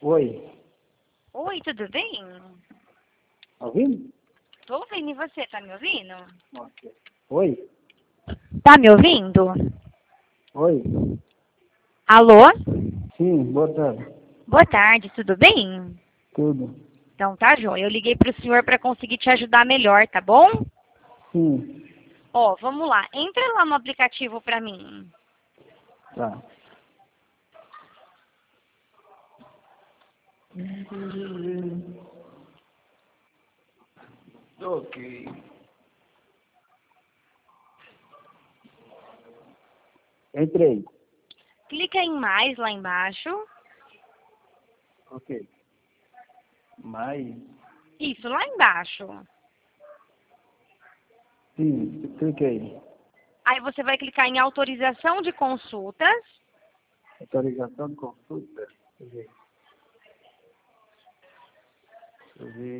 Oi, Oi, tudo bem? tá ouvindo? Tô ouvindo, e você, tá me ouvindo? Oi, Tá me ouvindo? oi. Alô? Sim, boa tarde. Boa tarde, tudo bem? Tudo. Então tá, joia. Eu liguei pro senhor pra conseguir te ajudar melhor, tá bom? Sim, Ó, vamos lá. Entra lá no aplicativo pra mim. tá. Ok. Entrei. Clica em mais lá embaixo. Ok. Mais. Isso, lá embaixo. Sim, cliquei. Aí você vai clicar em autorização de consultas. Autorização de consulta. Deixa eu ver.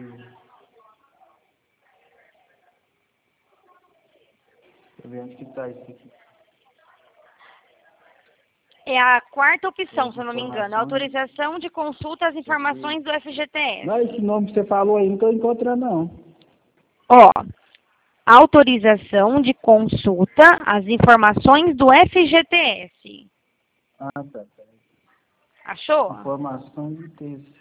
Deixa eu ver onde que tá isso aqui. É a quarta opção, As se eu não me engano. informações. Autorização de consulta às Deixa eu ver. informações do FGTS. Não, esse nome que você falou aí, não tô encontrando, não. Ó, autorização de consulta às informações do FGTS. Ah, tá. Achou? Informação de texto.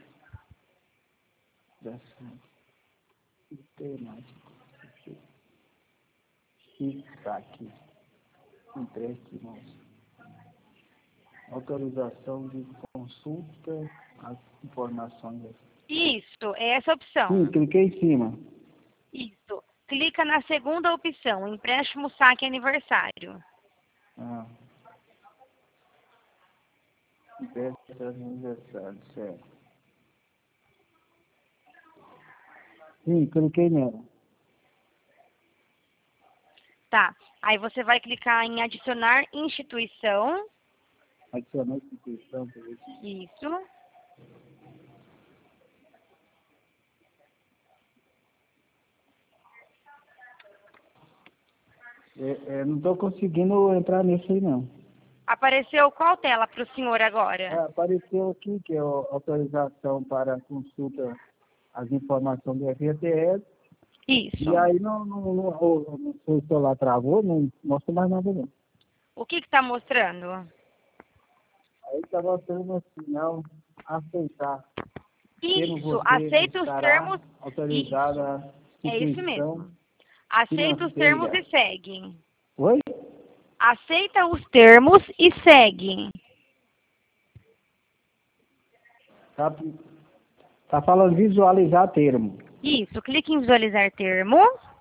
Dessa. Temática. Está aqui. Entrei aqui, moço. Autorização de consulta às informações. Isso, é essa Sim, opção. cliquei em cima. Isso. Clica na segunda opção, empréstimo saque aniversário. Ah, festa aniversário, certo. Sim, cliquei nela. Tá. Aí você vai clicar em adicionar instituição. Adicionar instituição, por isso. Isso. Não estou conseguindo entrar nisso aí, não. Apareceu qual tela para o senhor agora? Apareceu aqui que é a autorização para consulta às informações do FGTS. Isso. E aí o seu celular travou, não mostra mais nada não. O que está mostrando? Aí está mostrando assim, não aceitar. Temo Isso. você Aceita os termos. estará Isso. autorizada a É isso instituição mesmo. Aceita os termos financeira. e segue. Oi? Aceita os termos e segue. Tá, tá falando visualizar termo. Isso. Clique em visualizar termo.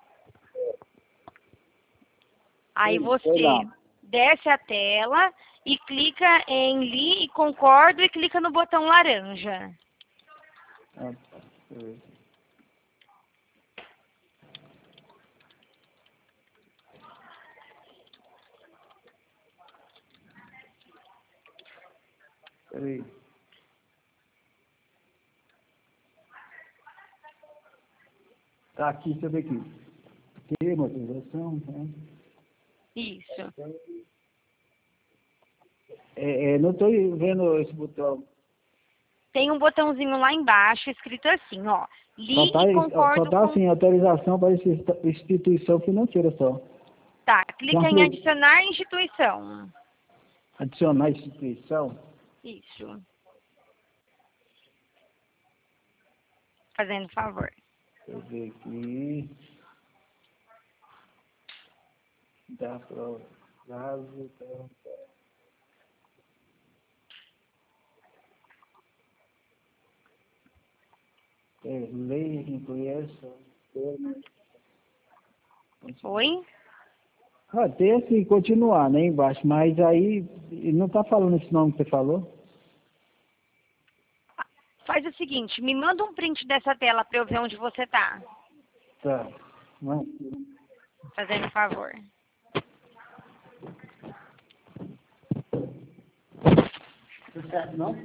Aí Sim, foi lá. você desce a tela e clica em li e concordo e clica no botão laranja. Ah, tá. Deixa eu ver. Peraí. Tá aqui, deixa eu ver aqui. Termo, autorização, né? Isso. Não estou vendo esse botão. Tem um botãozinho lá embaixo escrito assim, ó. Só Li tá, e só concordo tá com... assim, autorização para instituição financeira só. Tá, Já clica em foi adicionar instituição. adicionar instituição? Isso. Fazendo favor. Deixa eu ver aqui. Dá prazo, lei que inclui essa. Oi? Tem assim, continuar, né, embaixo, mas aí não tá falando esse nome que você falou. Faz o seguinte, me manda um print dessa tela pra eu ver onde você tá. Tá. Não, Fazendo favor. tá certo, não?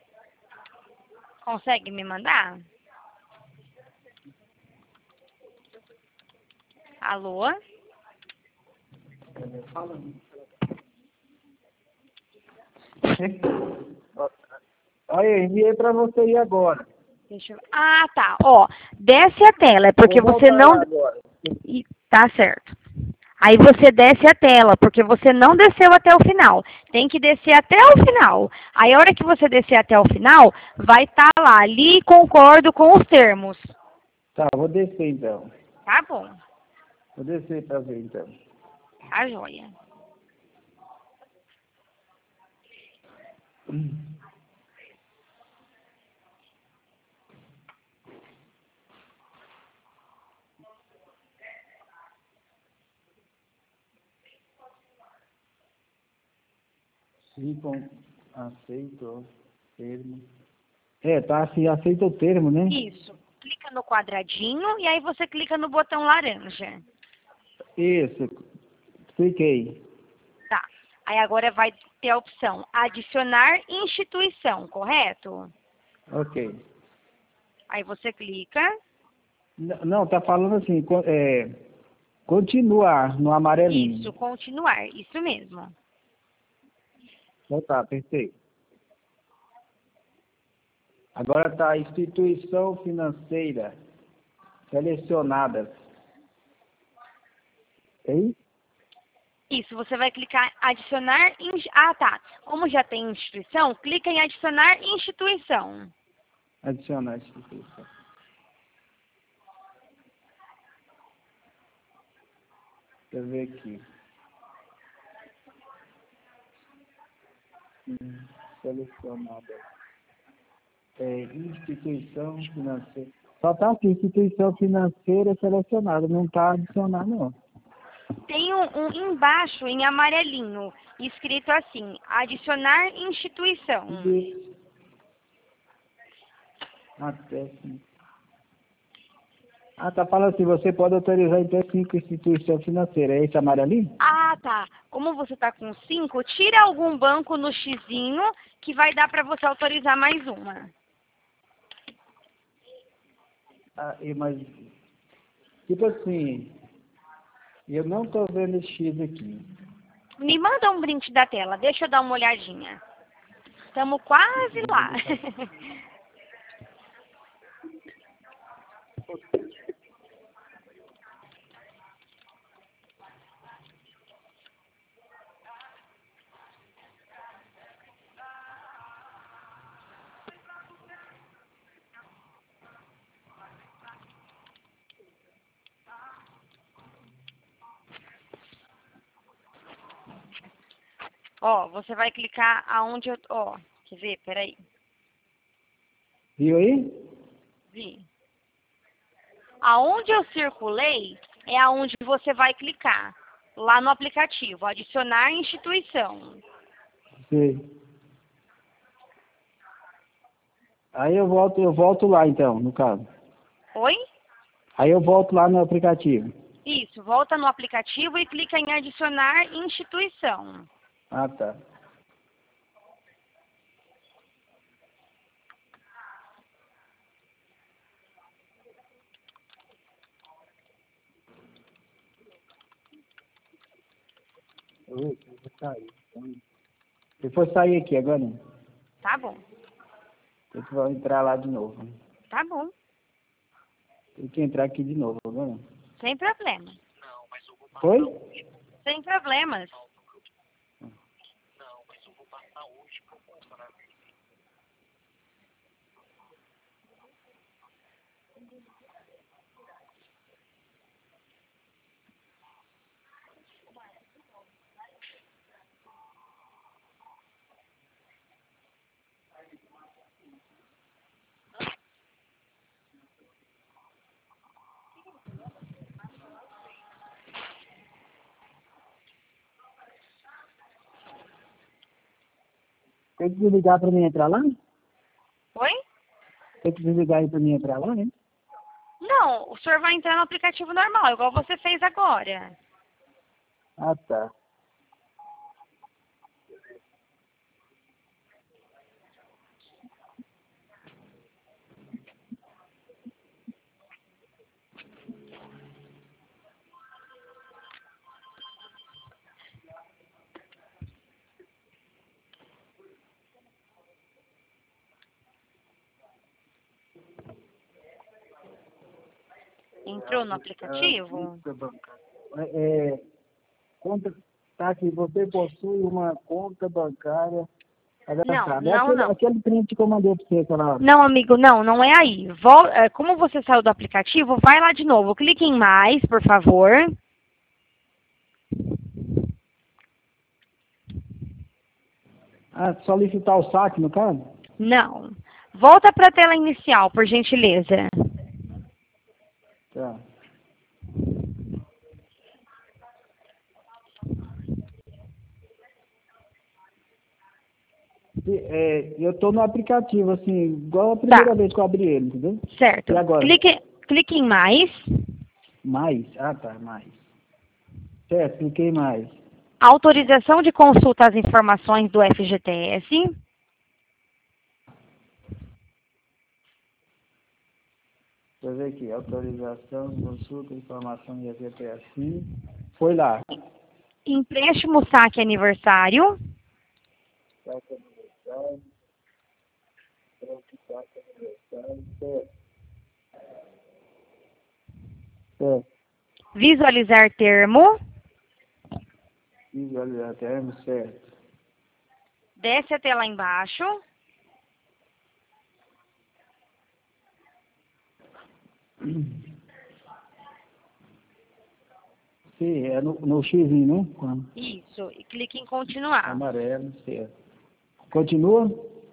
Consegue me mandar? Alô? Olha, eu enviei para você ir agora. Deixa eu... Ah, tá. Ó, desce a tela, é porque Vou você voltar não... lá agora. Tá certo. Aí você desce a tela, porque você não desceu até o final. Tem que descer até o final. Aí a hora que você descer até o final, vai estar lá, ali concordo com os termos. Tá, vou descer então. Tá bom. Vou descer para ver então. Tá joia. Ficam aceito termo. Tá assim, aceita o termo, né? Isso. Clica no quadradinho e aí você clica no botão laranja. Isso, cliquei. Tá. Aí agora vai ter a opção adicionar instituição, correto? Ok. Aí você clica. Não, tá falando assim, continuar no amarelinho. Isso, continuar. Isso mesmo. Então tá, perfeito. Agora tá instituição financeira selecionadas. Aí, Isso, você vai clicar adicionar. Ah, tá. Como já tem instituição, clica em adicionar instituição. adicionar instituição. Deixa eu ver aqui. Selecionadas. Instituição financeira. Só tá aqui, instituição financeira selecionada. Não tá adicionar, não. Tem um embaixo em amarelinho, escrito assim, adicionar instituição. Até 5. Tá falando assim, você pode autorizar até 5 instituições financeiras. É esse amarelinho? Ah, tá. Como você está com 5, tira algum banco no xizinho que vai dar para você autorizar mais uma. Mas, tipo assim, eu não tô vendo esse X aqui. Me manda um print da tela, deixa eu dar uma olhadinha. Estamos quase lá. Ó, você vai clicar aonde eu... Ó, quer ver? Peraí. Viu aí? Vi. Aonde eu circulei é aonde você vai clicar. Lá no aplicativo, adicionar instituição. Sei. Aí eu volto lá então, no caso. Oi? Aí eu volto lá no aplicativo. Isso, volta no aplicativo e clica em adicionar instituição. Tá. Oi, eu vou sair. Se for sair aqui agora, Tá bom, eu vou entrar lá de novo. tá bom. Tem que entrar aqui de novo agora. Sem problema. Foi? Sem problemas. Tem que desligar para mim entrar lá? Oi? Tem que desligar aí para mim entrar lá, né? Não, o senhor vai entrar no aplicativo normal, igual você fez agora. Tá. Entrou no aplicativo? Conta bancária. Conta, tá aqui, você possui uma conta bancária cadastrada. Não. Aquele print que eu mandei para você aquela hora. Não, amigo, não é aí. Como você saiu do aplicativo, vai lá de novo. Clique em mais, por favor. Solicitar o saque, no caso? Não. Volta para a tela inicial, por gentileza. Tá. Eu estou no aplicativo, assim, igual a primeira vez que eu abri ele, entendeu? Certo. E agora? Clique em mais. Mais? Mais. Certo, cliquei mais. Autorização de consulta às informações do FGTS. Deixa eu ver aqui, autorização, consulta, informação de FGTS. Foi lá. Empréstimo saque aniversário. Saque aniversário. Saque aniversário. Certo. Visualizar termo. Visualizar termo, certo. Desce até lá embaixo. Sim, é no xizinho, né? Isso. E clique em continuar. Amarelo, certo. Continua?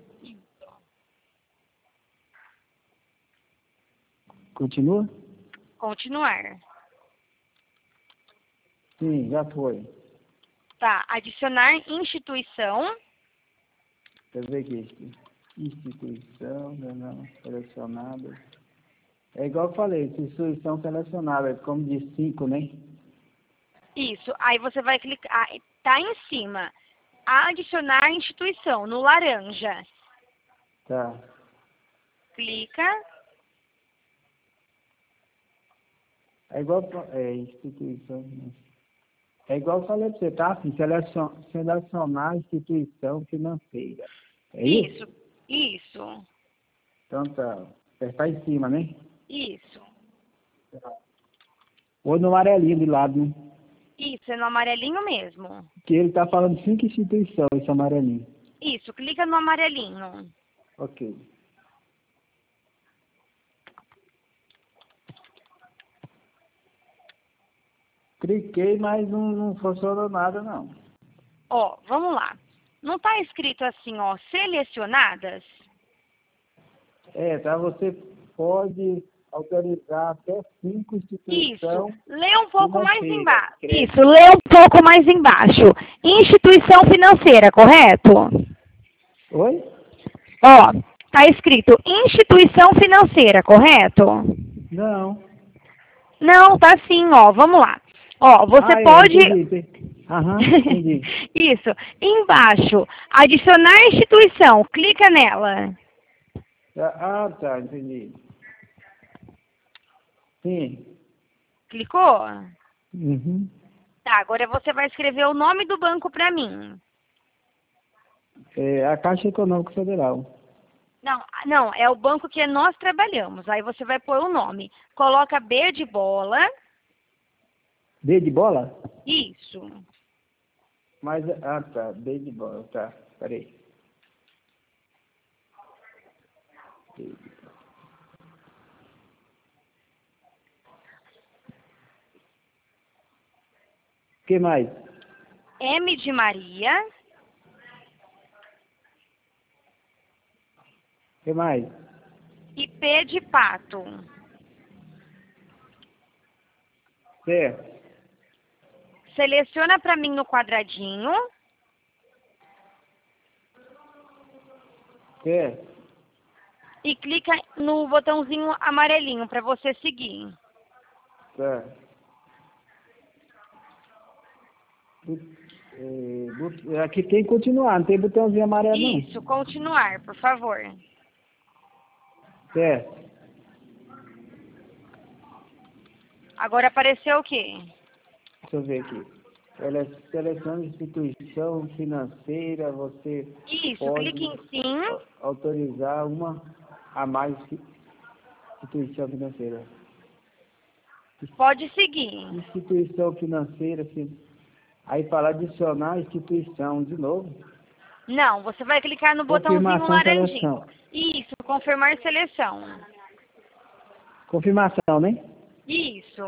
Continua? Continuar. Sim, já foi. Tá. Adicionar instituição. Quer ver aqui. Instituição, não, selecionada. É igual eu falei, instituição selecionada, como de 5, né? Isso. Aí você vai clicar. Tá em cima. Adicionar instituição, no laranja. Tá. Clica. É igual, instituição. É igual eu falei pra você, tá? Assim, selecionar instituição financeira. É isso? Isso. Então tá. Apertar em cima, né? Isso. Ou no amarelinho do lado, né? Isso, é no amarelinho mesmo. Que ele tá falando 5 instituições, esse amarelinho. Isso, clica no amarelinho. Ok. Cliquei, mas não funcionou nada, não. Ó, vamos lá. Não tá escrito assim, ó, selecionadas? Tá, você pode autorizar até 5 instituições. Isso. Lê um pouco mais financeiras. embaixo. Isso, lê um pouco mais embaixo. Instituição financeira, correto? Oi? Ó, tá escrito instituição financeira, correto? Não. Não, tá sim, ó. Vamos lá. Ó, você pode... Entendi. Aham, entendi. Isso. Embaixo, adicionar instituição. Clica nela. Tá, entendi. Sim. Clicou? Uhum. Tá, agora você vai escrever o nome do banco para mim. A Caixa Econômica Federal. Não, é o banco que nós trabalhamos. Aí você vai pôr o nome. Coloca B de bola. B de bola? Isso. Mas, tá, B de bola, tá. Peraí. B de bola. O que mais? M de Maria. O que mais? E P de pato. Certo. Seleciona para mim no quadradinho. Certo. E clica no botãozinho amarelinho para você seguir. Tá. Aqui tem continuar, não tem botãozinho amarelo não. Isso, continuar, por favor. Certo. Agora apareceu o quê? Deixa eu ver aqui. Selecione instituição financeira, você Isso, pode clique em sim. autorizar uma a mais instituição financeira. Pode seguir. Instituição financeira, aí para adicionar instituição de novo. Não, você vai clicar no botãozinho Confirmação, laranjinha. seleção. Isso, confirmar seleção. Confirmação, né? Isso.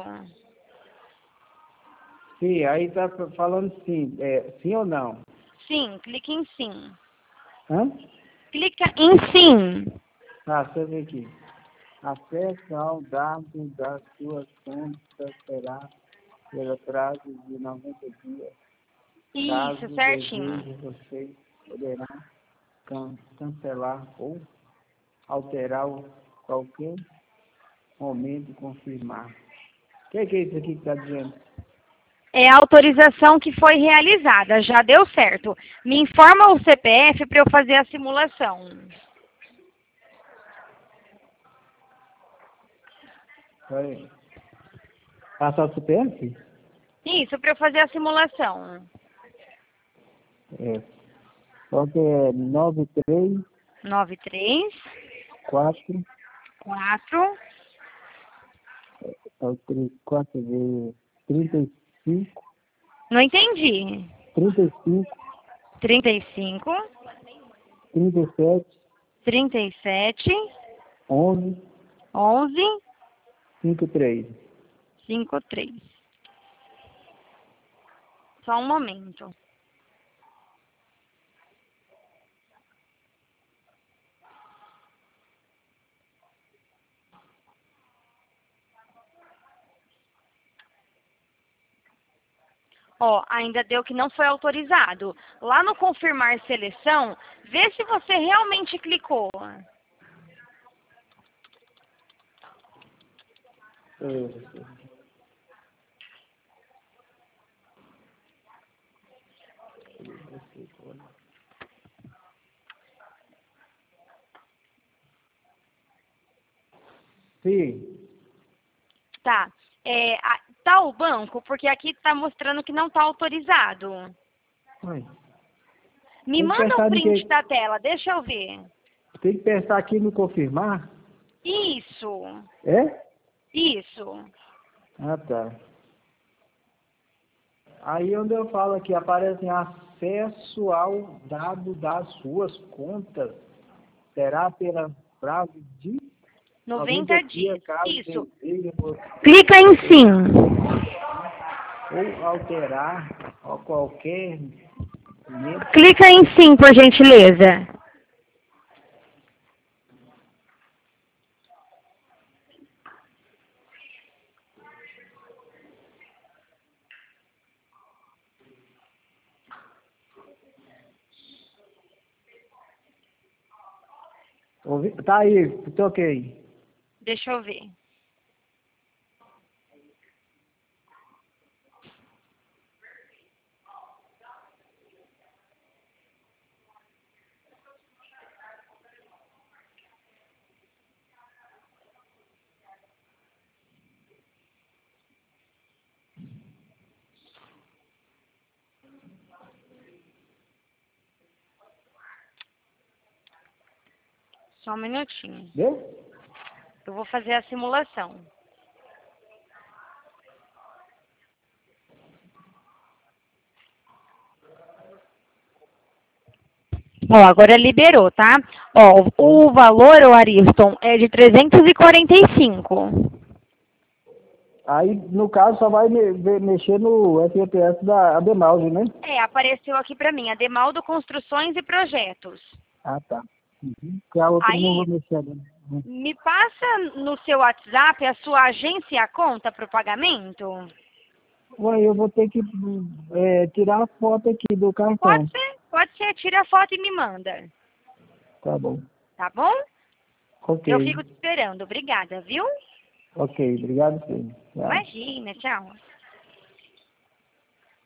Sim, aí tá falando sim. Sim ou não? Sim, clique em sim. Hã? Clica em sim. Tá, deixa eu ver aqui. Acesso ao dado das suas contas será pelo prazo de 90 dias. Isso, Caso certinho. deseje, você poderá cancelar ou alterar qualquer momento e confirmar. O que é isso aqui que está dizendo? É a autorização que foi realizada, já deu certo. Me informa o CPF para eu fazer a simulação. Vai passar o CPF? Isso, para eu fazer a simulação. Só que é 93 93 4 4 4 35 Não entendi. 35 35 37 37 11 11 53. 53. Só um momento. Ó, ainda deu que não foi autorizado. Lá no confirmar seleção, vê se você realmente clicou. Sim. Tá. Tá o banco, porque aqui tá mostrando que não tá autorizado. Oi. Me Tem que manda um pensar print da tela, deixa eu ver. Tem que pensar aqui no confirmar? Isso. É? Isso. Ah, tá. Aí onde eu falo aqui, aparece acesso ao dado das suas contas. Será pela prazo de 90 dias, dias. caso Isso. deseje Clica em sim. ou alterar a qualquer momento. Clica em sim, por gentileza. Tá aí, toquei. Deixa eu ver. Só um minutinho. Deu? Eu vou fazer a simulação. Ó, agora liberou, tá? Ó, o valor, o Ariston, é de 345. Aí, no caso, só vai mexer no FGTS da Ademalve, né? Apareceu aqui pra mim, Ademaldo Construções e Projetos. Ah, tá. Que a outra não vou Aí, mexer, né? me passa no seu WhatsApp a sua agência e a conta pro pagamento? Ué, eu vou ter que tirar a foto aqui do cartão. Pode ser, tira a foto e me manda. Tá bom. Tá bom? Ok. Eu fico te esperando. Obrigada, viu? Ok, obrigado, sim. Tchau. Imagina, tchau.